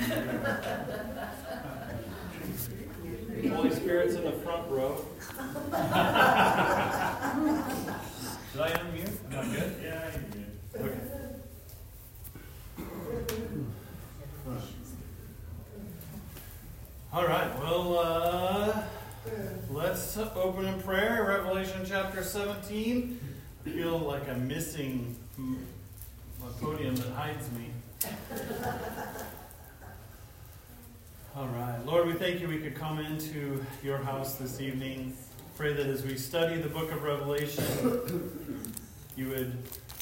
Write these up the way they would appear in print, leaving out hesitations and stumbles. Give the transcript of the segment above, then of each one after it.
Holy Spirit's in the front row. Did I unmute? Am I good? Yeah, you're good. Okay. All right, well, let's open in prayer. Revelation chapter 17. I feel like I'm missing my podium that hides me. All right, Lord, we thank you we could come into your house this evening. Pray that as we study the book of Revelation, you would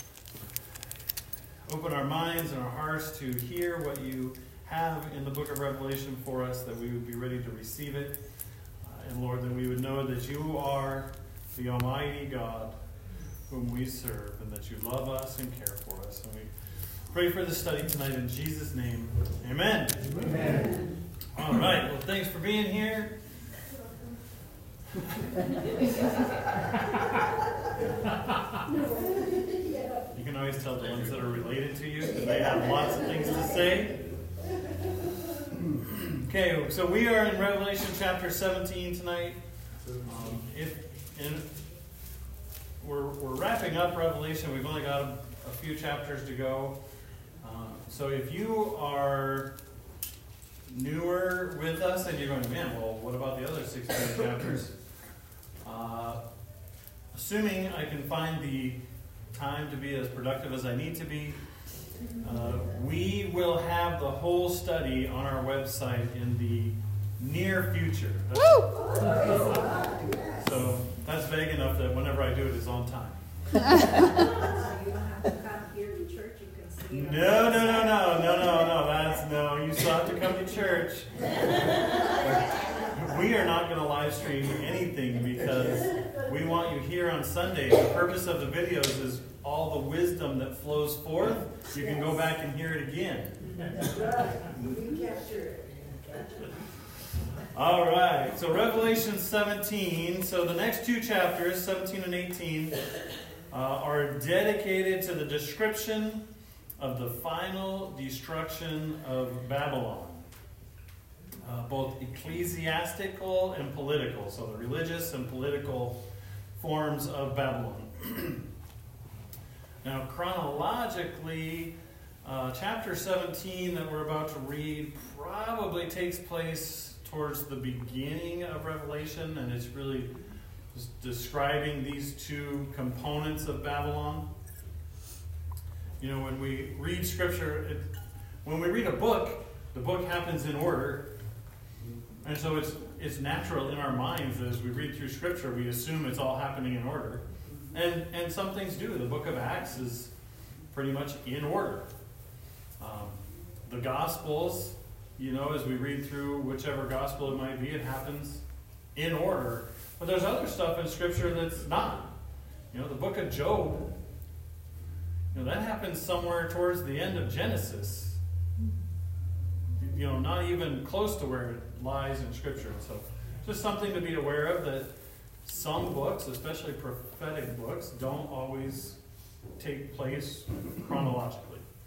open our minds and our hearts to hear what you have in the book of Revelation for us, that we would be ready to receive it. And Lord, that we would know that you are the Almighty God whom we serve, and that you love us and care for us. And we pray for the study tonight in Jesus' name. Amen. Amen. All right. Well, thanks for being here. You can always tell the ones that are related to you because they have lots of things to say. Okay, so we are in Revelation chapter 17 tonight. We're wrapping up Revelation. We've only got a few chapters to go. So if you are newer with us and you're going, man, well, what about the other 16 chapters? Assuming I can find the time to be as productive as I need to be, we will have the whole study on our website in the near future. So that's vague enough that whenever I do it, it's on time. So you don't have to come here to church, you can see it. No. You still have to come to church. We are not going to live stream anything because we want you here on Sunday. The purpose of the videos is all the wisdom that flows forth. You can go back and hear it again. You capture it. All right, so Revelation 17. So the next two chapters, 17 and 18, are dedicated to the description of the final destruction of Babylon. Both ecclesiastical and political, so the religious and political forms of Babylon. Now, chronologically, chapter 17 that we're about to read probably takes place towards the beginning of Revelation, and it's really just describing these two components of Babylon. You know, when we read Scripture, when we read a book, the book happens in order. And so it's natural in our minds that as we read through Scripture, we assume it's all happening in order. And some things do. The book of Acts is pretty much in order. The Gospels, you know, as we read through whichever Gospel it might be, it happens in order. But there's other stuff in Scripture that's not. You know, the book of Job, you know, that happens somewhere towards the end of Genesis. You know, not even close to where it lies in Scripture. So just something to be aware of, that some books, especially prophetic books, don't always take place chronologically.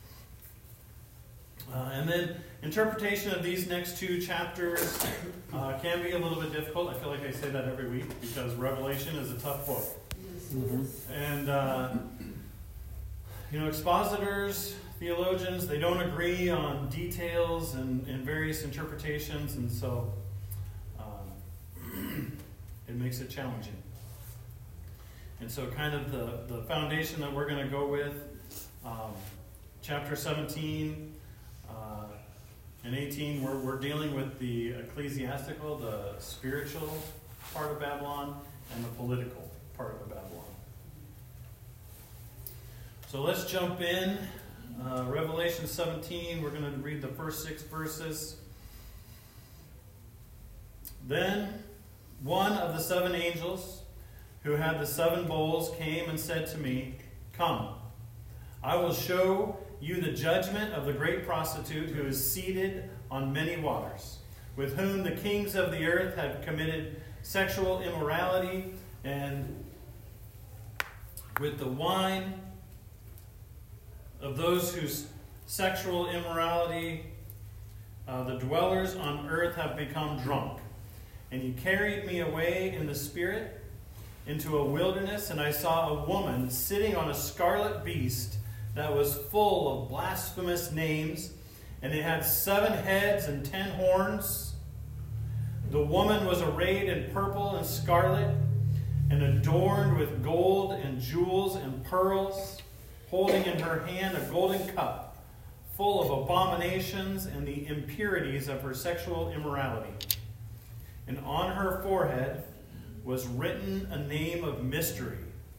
And then interpretation of these next two chapters can be a little bit difficult. I feel like I say that every week because Revelation is a tough book. Mm-hmm. And, you know, expositors, theologians, they don't agree on details and various interpretations, and so it makes it challenging. And so kind of the foundation that we're going to go with, chapter 17 and 18, we're dealing with the ecclesiastical, the spiritual part of Babylon, and the political part of Babylon. So let's jump in. Revelation 17, we're going to read the first 6 verses. Then one of the 7 angels who had the 7 bowls came and said to me, "Come, I will show you the judgment of the great prostitute who is seated on many waters, with whom the kings of the earth have committed sexual immorality, and with the wine of those whose sexual immorality the dwellers on earth have become drunk. And he carried me away in the spirit into a wilderness, and I saw a woman sitting on a scarlet beast that was full of blasphemous names, and it had 7 heads and 10 horns. The woman was arrayed in purple and scarlet, and adorned with gold and jewels and pearls, holding in her hand a golden cup full of abominations and the impurities of her sexual immorality. And on her forehead was written a name of mystery: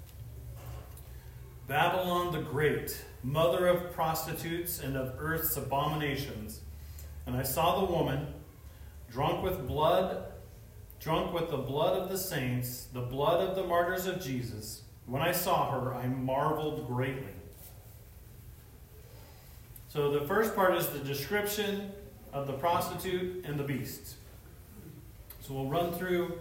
Babylon the Great, mother of prostitutes and of earth's abominations. And I saw the woman drunk with the blood of the saints, the blood of the martyrs of Jesus. When I saw her, I marveled greatly. So the first part is the description of the prostitute and the beast. So we'll run through,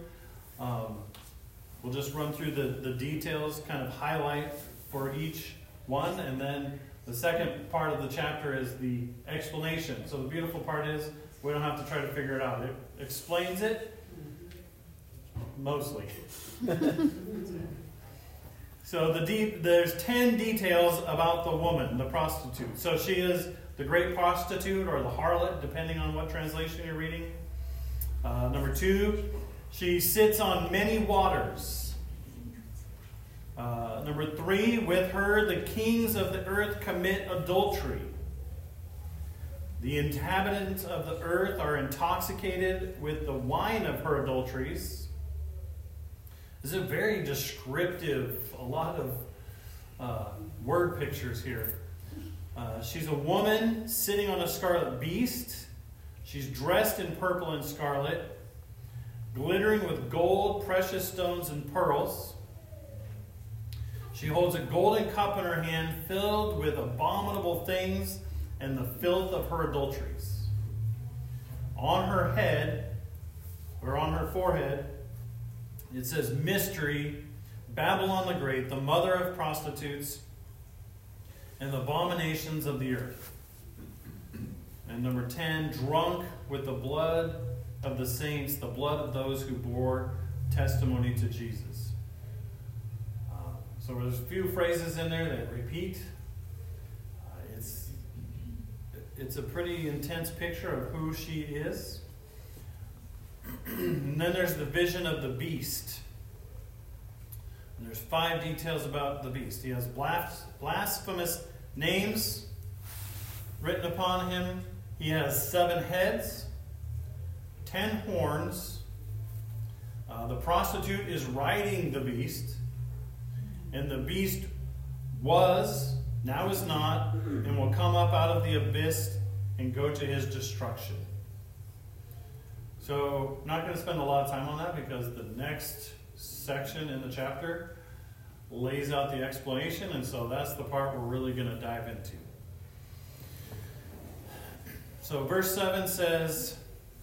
the details, kind of highlight for each one, and then the second part of the chapter is the explanation. So the beautiful part is we don't have to try to figure it out. It explains it, mostly. So there's 10 details about the woman, the prostitute. So she is the great prostitute or the harlot, depending on what translation you're reading. Number 2, she sits on many waters. Number 3, with her the kings of the earth commit adultery. The inhabitants of the earth are intoxicated with the wine of her adulteries. This is a very descriptive, a lot of word pictures here. She's a woman sitting on a scarlet beast. She's dressed in purple and scarlet, glittering with gold, precious stones, and pearls. She holds a golden cup in her hand filled with abominable things and the filth of her adulteries. On her head, or on her forehead, it says, Mystery, Babylon the Great, the mother of prostitutes and the abominations of the earth. And number 10, drunk with the blood of the saints, the blood of those who bore testimony to Jesus. So there's a few phrases in there that repeat. It's a pretty intense picture of who she is. And then there's the vision of the beast. And there's 5 details about the beast. He has blasphemous names written upon him. He has 7 heads, 10 horns. The prostitute is riding the beast. And the beast was, now is not, and will come up out of the abyss and go to his destruction. So, I'm not going to spend a lot of time on that because the next section in the chapter lays out the explanation, and so that's the part we're really going to dive into. So, verse 7 says,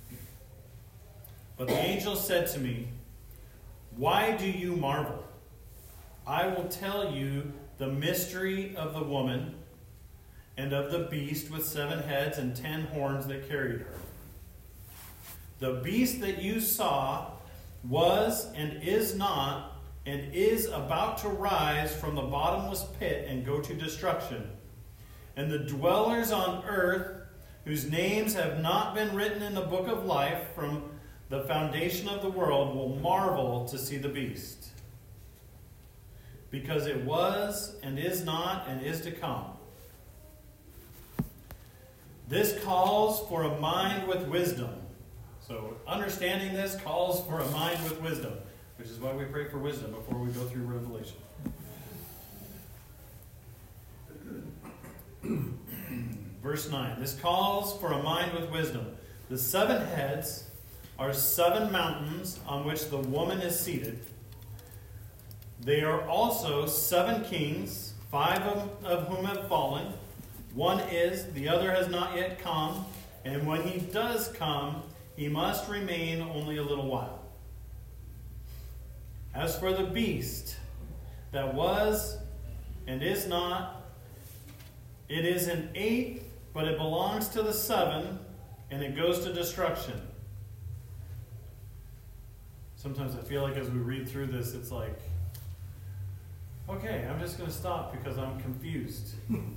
But the angel said to me, Why do you marvel? I will tell you the mystery of the woman and of the beast with 7 heads and 10 horns that carried her. The beast that you saw was and is not and is about to rise from the bottomless pit and go to destruction. And the dwellers on earth, whose names have not been written in the book of life from the foundation of the world, will marvel to see the beast. Because it was and is not and is to come. This calls for a mind with wisdom. So understanding this calls for a mind with wisdom, which is why we pray for wisdom before we go through Revelation. Verse 9. This calls for a mind with wisdom. The 7 heads are 7 mountains on which the woman is seated. They are also 7 kings, 5 of whom have fallen. One is, the other has not yet come, and when he does come, he must remain only a little while. As for the beast that was and is not, it is an 8th, but it belongs to the 7, and it goes to destruction. Sometimes I feel like as we read through this, it's like, okay, I'm just going to stop because I'm confused.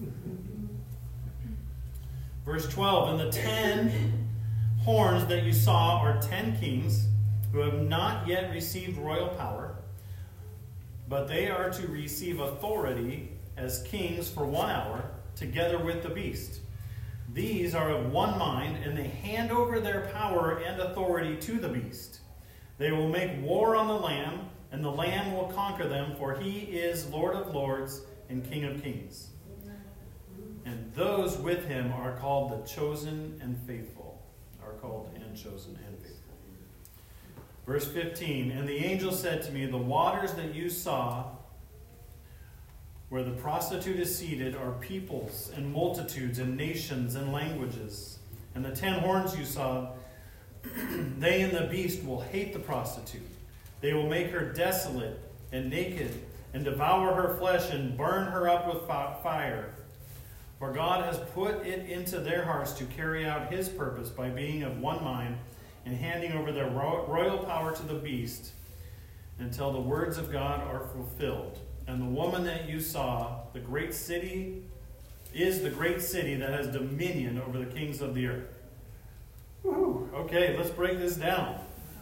Verse 12, and the 10 horns that you saw are 10 kings who have not yet received royal power, but they are to receive authority as kings for 1 hour, together with the beast. These are of one mind, and they hand over their power and authority to the beast. They will make war on the Lamb, and the Lamb will conquer them, for he is Lord of lords and King of kings. And those with him are called the chosen and faithful. Are called and chosen and faithful. Verse 15, and the angel said to me, the waters that you saw where the prostitute is seated are peoples and multitudes and nations and languages. And the 10 horns you saw, they and the beast will hate the prostitute. They will make her desolate and naked and devour her flesh and burn her up with fire. For God has put it into their hearts to carry out his purpose by being of one mind and handing over their royal power to the beast until the words of God are fulfilled. And the woman that you saw, the great city, is the great city that has dominion over the kings of the earth. Woo. Okay, let's break this down.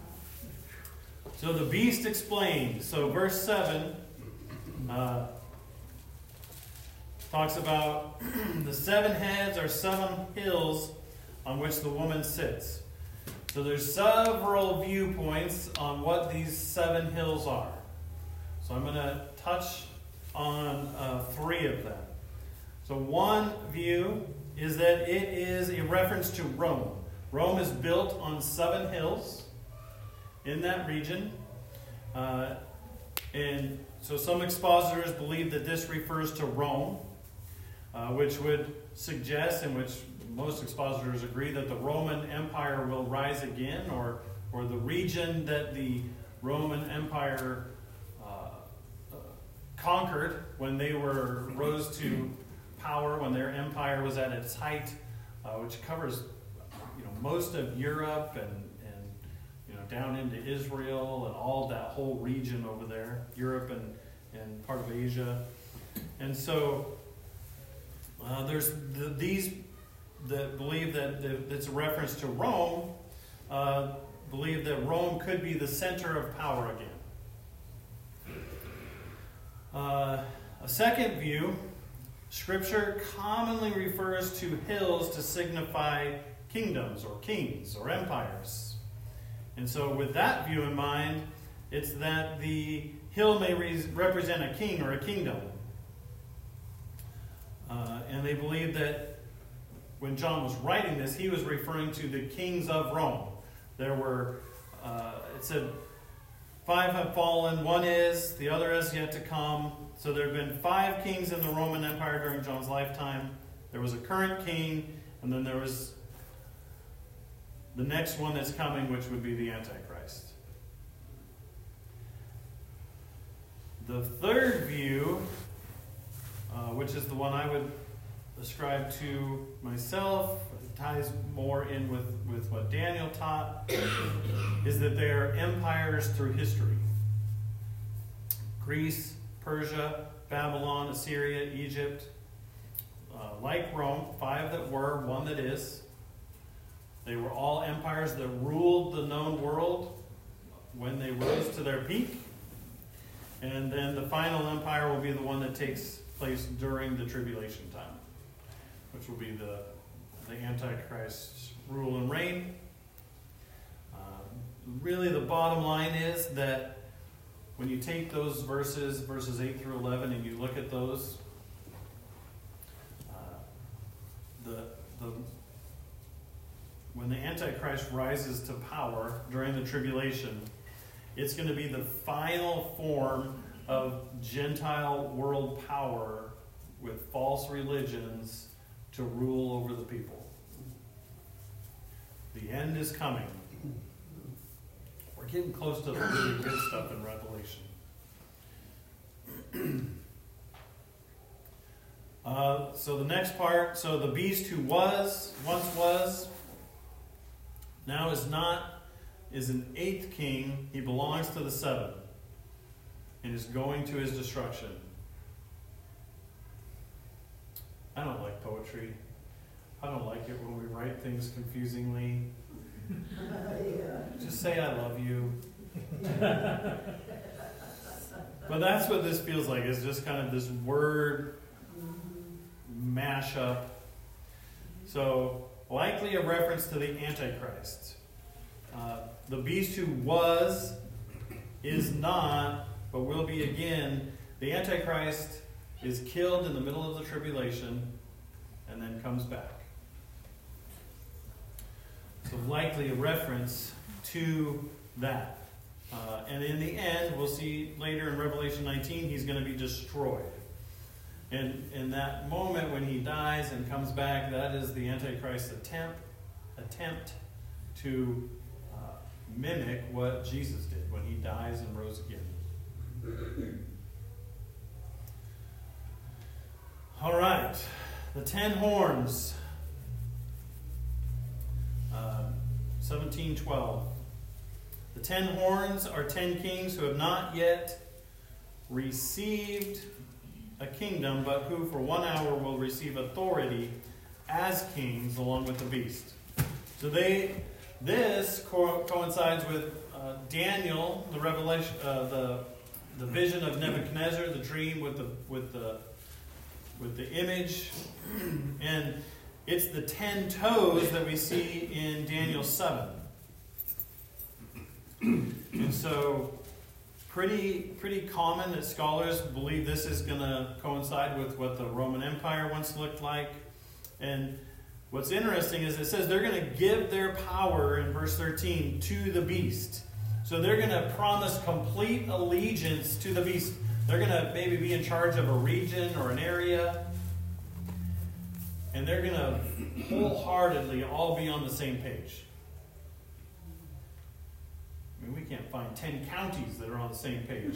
So the beast explained. So verse 7 talks about the 7 heads are 7 hills on which the woman sits. So there's several viewpoints on what these 7 hills are. So I'm going to touch on 3 of them. So one view is that it is a reference to Rome. Rome is built on 7 hills in that region. And so some expositors believe that this refers to Rome, which would suggest, and which most expositors agree, that the Roman Empire will rise again, or the region that the Roman Empire conquered when they rose to power, when their empire was at its height, which covers most of Europe and down into Israel and all that whole region over there, Europe and part of Asia. And so there's these that believe that it's a reference to Rome, believe that Rome could be the center of power again. A second view, Scripture commonly refers to hills to signify kingdoms or kings or empires. And so with that view in mind, it's that the hill may represent a king or a kingdom. And they believe that when John was writing this, he was referring to the kings of Rome. There were, it said, 5 have fallen, 1 is, the other is yet to come. So there have been 5 kings in the Roman Empire during John's lifetime. There was a current king, and then there was the next one that's coming, which would be the Antichrist. The third view, which is the one I would ascribe to myself, ties more in with what Daniel taught, is that they are empires through history. Greece, Persia, Babylon, Assyria, Egypt. Like Rome, 5 that were, 1 that is. They were all empires that ruled the known world when they rose to their peak. And then the final empire will be the one that takes place during the tribulation time, which will be the Antichrist's rule and reign. Really, the bottom line is that when you take those verses 8 through 11, and you look at those, when the Antichrist rises to power during the tribulation, it's going to be the final form of Gentile world power with false religions to rule over the people. The end is coming. We're getting close to the really good stuff in Revelation. So the next part, so the beast who once was, now is an eighth king. He belongs to the seven and is going to his destruction. I don't like poetry. I don't like it when we write things confusingly. Just say I love you. But that's what this feels like. It's just kind of this word mashup. So, likely a reference to the Antichrist. The beast who was, is not, but will be again. The Antichrist is killed in the middle of the tribulation and then comes back. So likely a reference to that. And in the end, we'll see later in Revelation 19, he's going to be destroyed. And in that moment when he dies and comes back, that is the Antichrist's attempt to mimic what Jesus did when he dies and rose again. All right, the 10 horns. 17:12. The 10 horns are 10 kings who have not yet received a kingdom, but who for 1 hour will receive authority as kings along with the beast. So this coincides with Daniel, the revelation, the vision of Nebuchadnezzar, the dream with the image, and it's the 10 toes that we see in Daniel 7. And so, pretty common that scholars believe this is going to coincide with what the Roman Empire once looked like. And what's interesting is it says they're going to give their power in verse 13 to the beast. So they're going to promise complete allegiance to the beast. They're going to maybe be in charge of a region or an area. And they're going to wholeheartedly all be on the same page. I mean, we can't find 10 counties that are on the same page.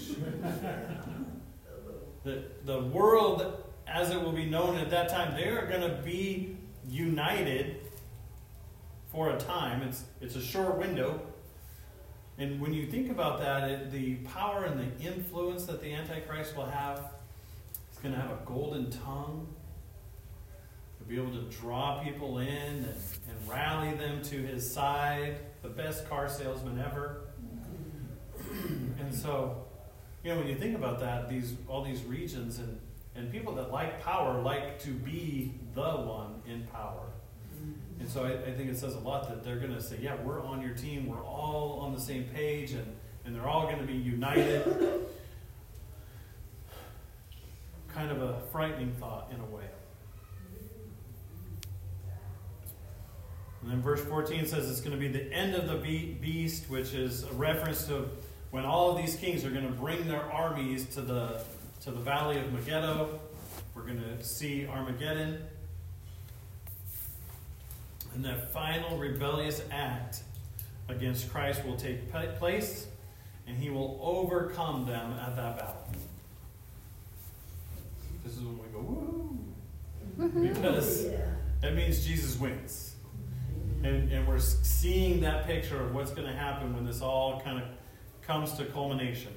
The world, as it will be known at that time, they are going to be united for a time. It's a short window. And when you think about that, the power and the influence that the Antichrist will have, he's going to have a golden tongue. He'll be able to draw people in and rally them to his side. The best car salesman ever. And so, when you think about that, all these regions and people that like power like to be the one in power. And so I think it says a lot that they're going to say, yeah, we're on your team, we're all on the same page, and they're all going to be united. Kind of a frightening thought in a way. And then verse 14 says it's going to be the end of the beast, which is a reference to when all of these kings are going to bring their armies to the valley of Megiddo. We're going to see Armageddon. And that final rebellious act against Christ will take place, and he will overcome them at that battle. This is when we go, woo! Because that means Jesus wins. And we're seeing that picture of what's going to happen when this all kind of comes to culmination.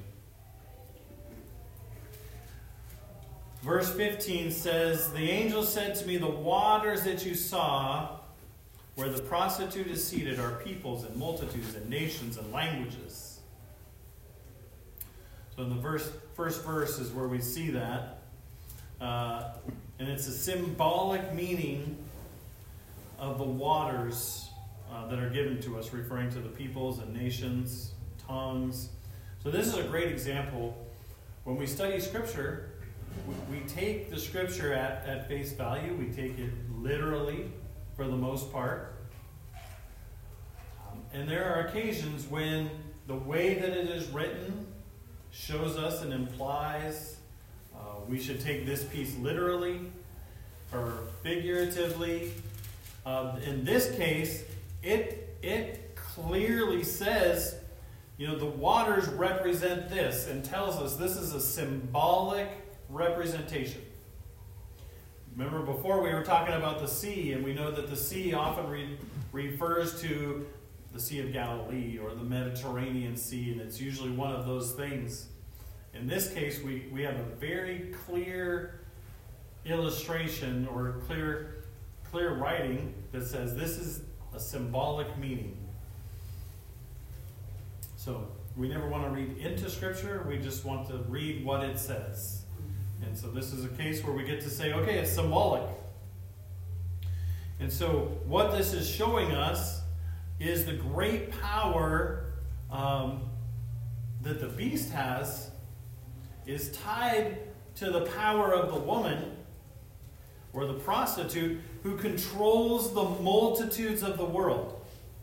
Verse 15 says, the angel said to me, the waters that you saw where the prostitute is seated are peoples and multitudes and nations and languages. So in the first verse is where we see that. And it's a symbolic meaning of the waters that are given to us, referring to the peoples and nations, tongues. So this is a great example. When we study Scripture, we take the Scripture at face value. We take it literally for the most part. And there are occasions when the way that it is written shows us and implies we should take this piece literally or figuratively. In this case, it clearly says, the waters represent this and tells us this is a symbolic representation. Remember before we were talking about the sea, and we know that the sea often refers to the Sea of Galilee or the Mediterranean Sea, and it's usually one of those things. In this case, we have a very clear illustration or clear writing that says this is a symbolic meaning. So we never want to read into Scripture, we just want to read what it says. And so this is a case where we get to say, okay, it's symbolic. And so what this is showing us is the great power that the beast has is tied to the power of the woman or the prostitute who controls the multitudes of the world.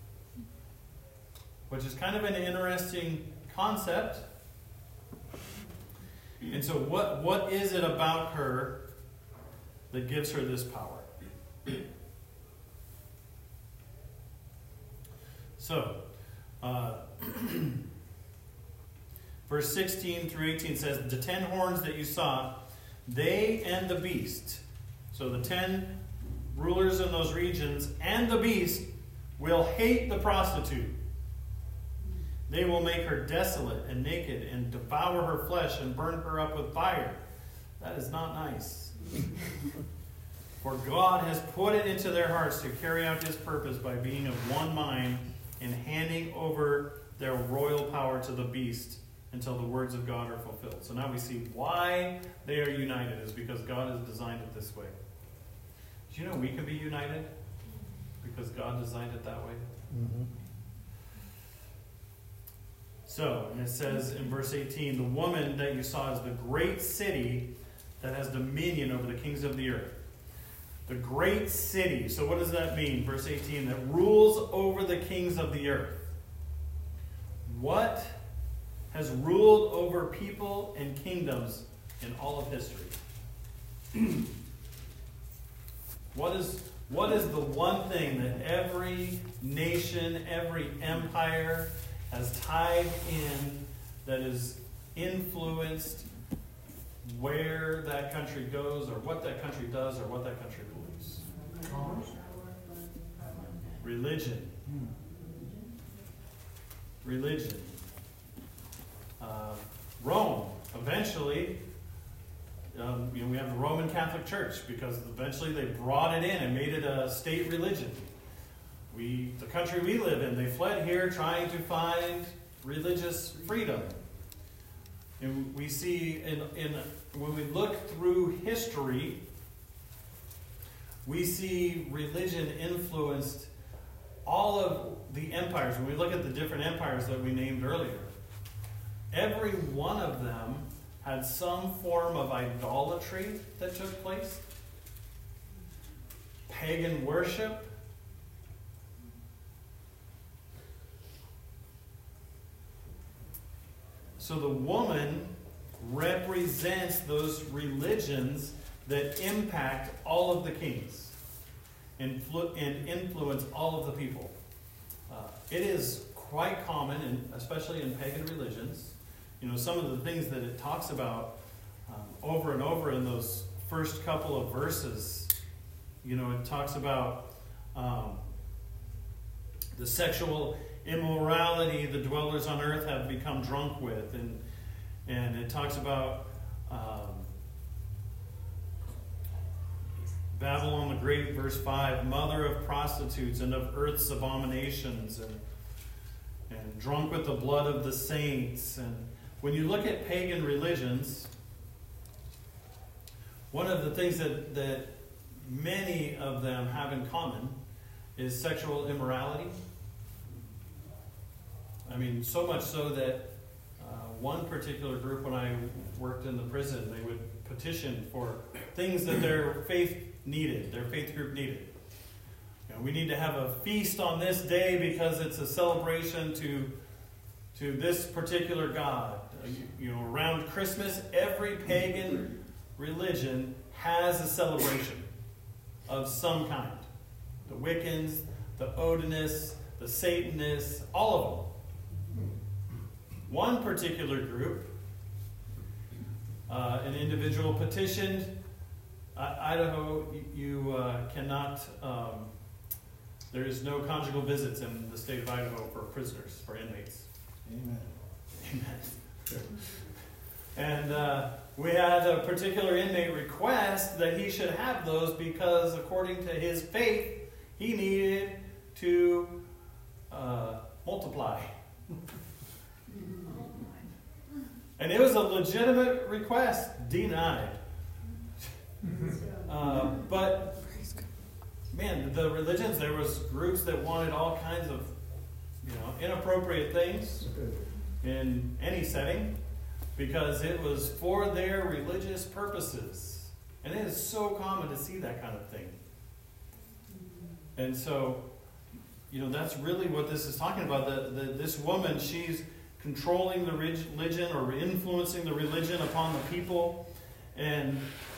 Which is kind of an interesting concept. And so what is it about her that gives her this power? So, verse 16 through 18 says, the 10 horns that you saw, they and the beast, so the 10 rulers in those regions and the beast will hate the prostitute. They will make her desolate and naked and devour her flesh and burn her up with fire. That is not nice. For God has put it into their hearts to carry out his purpose by being of one mind and handing over their royal power to the beast until the words of God are fulfilled. So now we see why they are united is because God has designed it this way. Do you know we can be united? Because God designed it that way. Mm-hmm. So, and it says in verse 18, the woman that you saw is the great city that has dominion over the kings of the earth. The great city. So what does that mean? Verse 18, that rules over the kings of the earth. What has ruled over people and kingdoms in all of history? What is the one thing that every nation, every empire has tied in that has influenced where that country goes or what that country does or what that country believes? Religion. Religion. Rome. Eventually, we have the Roman Catholic Church because eventually they brought it in and made it a state religion. The country we live in, they fled here trying to find religious freedom. And we see when we look through history, we see religion influenced all of the empires. When we look at the different empires that we named earlier, every one of them had some form of idolatry that took place. Pagan worship. So the woman represents those religions that impact all of the kings and influence all of the people. It is quite common, especially in pagan religions. Some of the things that it talks about over and over in those first couple of verses. It talks about the sexual immorality the dwellers on earth have become drunk with, and it talks about Babylon the Great, verse 5, mother of prostitutes and of earth's abominations, and drunk with the blood of the saints. And when you look at pagan religions, one of the things that many of them have in common is sexual immorality. So much so that one particular group, when I worked in the prison, they would petition for things that their faith group needed. We need to have a feast on this day because it's a celebration to this particular god. Around Christmas, every pagan religion has a celebration of some kind. The Wiccans, the Odinists, the Satanists, all of them. One particular group, an individual petitioned, Idaho, you cannot there is no conjugal visits in the state of Idaho for prisoners, for inmates. Amen. Amen. And we had a particular inmate request that he should have those because, according to his faith, he needed to multiply. And it was a legitimate request, denied. But, man, the religions, there was groups that wanted all kinds of, inappropriate things in any setting because it was for their religious purposes. And it is so common to see that kind of thing. And so, that's really what this is talking about. This woman, she's controlling the religion or influencing the religion upon the people. And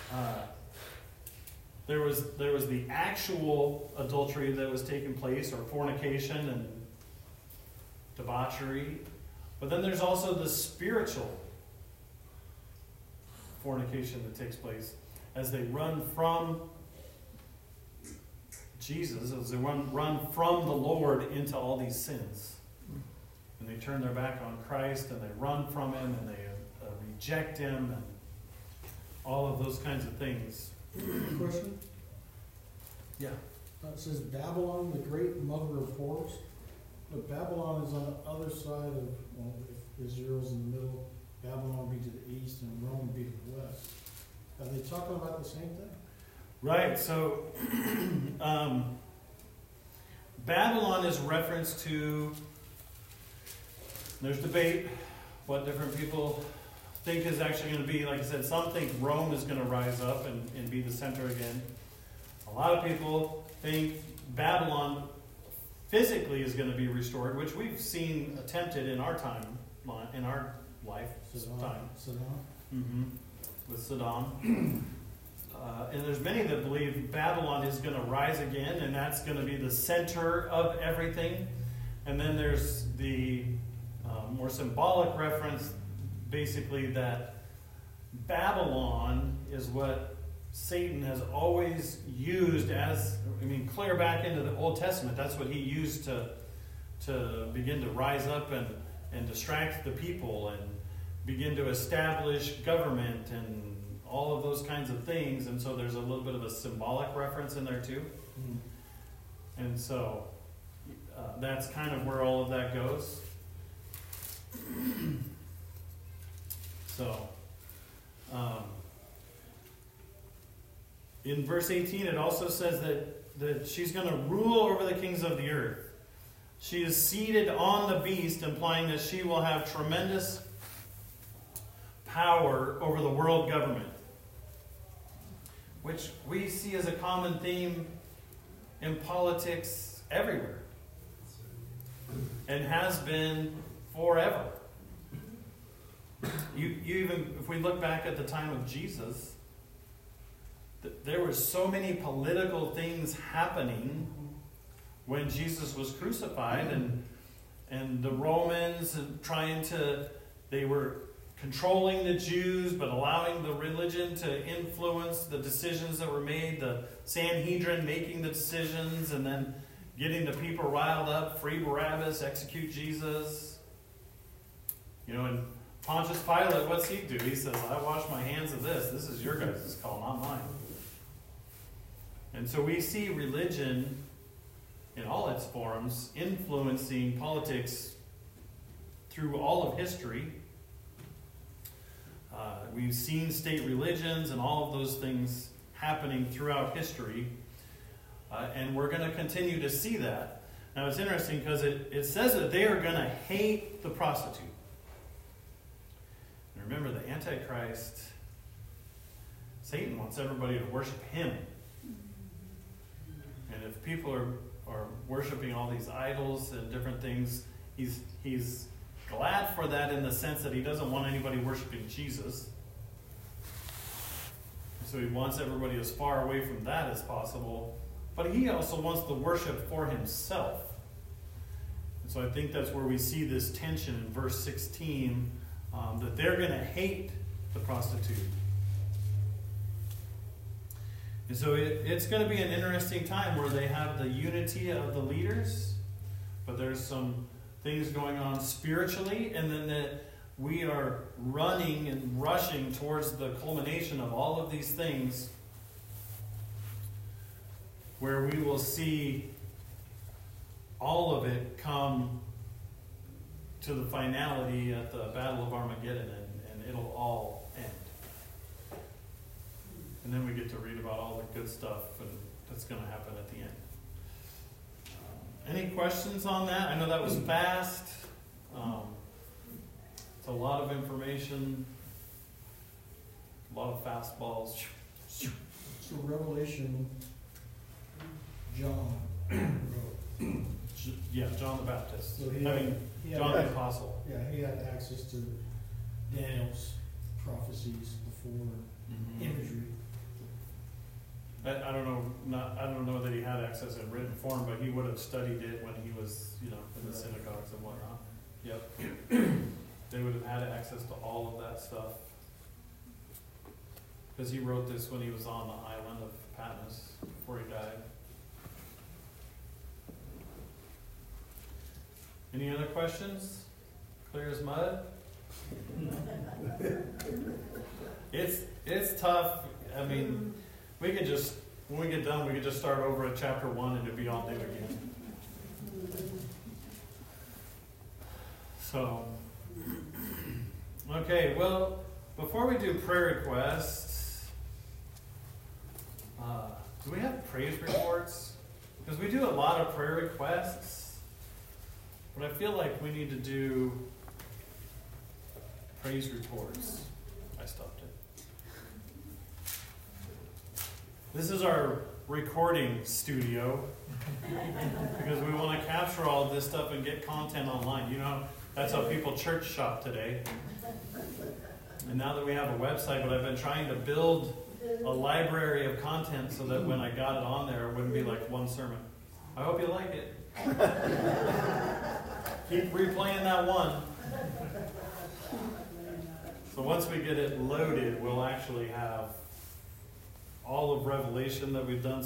there was the actual adultery that was taking place, or fornication and debauchery. But then there's also the spiritual fornication that takes place as they run from Jesus, as they run from the Lord into all these sins. And they turn their back on Christ, and they run from Him, and they reject Him, and all of those kinds of things. Question? Yeah. It says Babylon, the great mother of whores. But Babylon is on the other side of, if Israel's in the middle, Babylon would be to the east and Rome would be to the west. Are they talking about the same thing? Right, so Babylon is reference to, there's debate what different people think is actually going to be. Like I said, some think Rome is going to rise up and be the center again. A lot of people think Babylon physically is going to be restored, which we've seen attempted in our time, in our life. Saddam. Mm-hmm. With Saddam. And there's many that believe Babylon is going to rise again, and that's going to be the center of everything. And then there's the more symbolic reference, basically, that Babylon is what Satan has always used as, clear back into the Old Testament. That's what he used to begin to rise up and distract the people and begin to establish government and all of those kinds of things. And so there's a little bit of a symbolic reference in there too. Mm-hmm. And so that's kind of where all of that goes. So in verse 18 it also says that she's going to rule over the kings of the earth. She is seated on the beast, implying that she will have tremendous power over the world government, which we see as a common theme in politics everywhere and has been forever. You even, if we look back at the time of Jesus, there were so many political things happening when Jesus was crucified, and the Romans they were controlling the Jews, but allowing the religion to influence the decisions that were made, the Sanhedrin making the decisions, and then getting the people riled up, free Barabbas, execute Jesus. And Pontius Pilate, what's he do? He says, I wash my hands of this. This is your guys' call, not mine. And so we see religion in all its forms influencing politics through all of history. We've seen state religions and all of those things happening throughout history. And we're going to continue to see that. Now it's interesting because it says that they are going to hate the prostitute. And remember, the Antichrist, Satan wants everybody to worship him. And if people are worshiping all these idols and different things, he's glad for that in the sense that he doesn't want anybody worshiping Jesus. So he wants everybody as far away from that as possible. But he also wants the worship for himself. And so I think that's where we see this tension in verse 16, that they're going to hate the prostitute. And so it's going to be an interesting time where they have the unity of the leaders, but there's some things going on spiritually, and then that we are running and rushing towards the culmination of all of these things, where we will see all of it come to the finality at the Battle of Armageddon, and it'll all end. And then we get to read about all the good stuff that's going to happen at the end. Any questions on that? I know that was fast. It's a lot of information, a lot of fastballs. So Revelation, John wrote. Yeah, John the Baptist. So John the Apostle. Yeah, he had access to Daniel's prophecies before imagery. I don't know that he had access in written form, but he would have studied it when he was, in the synagogues and whatnot. Yep. They would have had access to all of that stuff. Because he wrote this when he was on the island of Patmos before he died. Any other questions? Clear as mud? It's tough. I mean, we could just, when we get done, we could just start over at chapter 1 and it'd be all new again. So, okay, well, before we do prayer requests, do we have praise reports? Because we do a lot of prayer requests, but I feel like we need to do praise reports. I stopped it. This is our recording studio because we want to capture all of this stuff and get content online. That's how people church shop today. And now that we have a website, but I've been trying to build a library of content so that when I got it on there, it wouldn't be like one sermon. I hope you like it. Keep replaying that one. So once we get it loaded, we'll actually have all of Revelation that we've done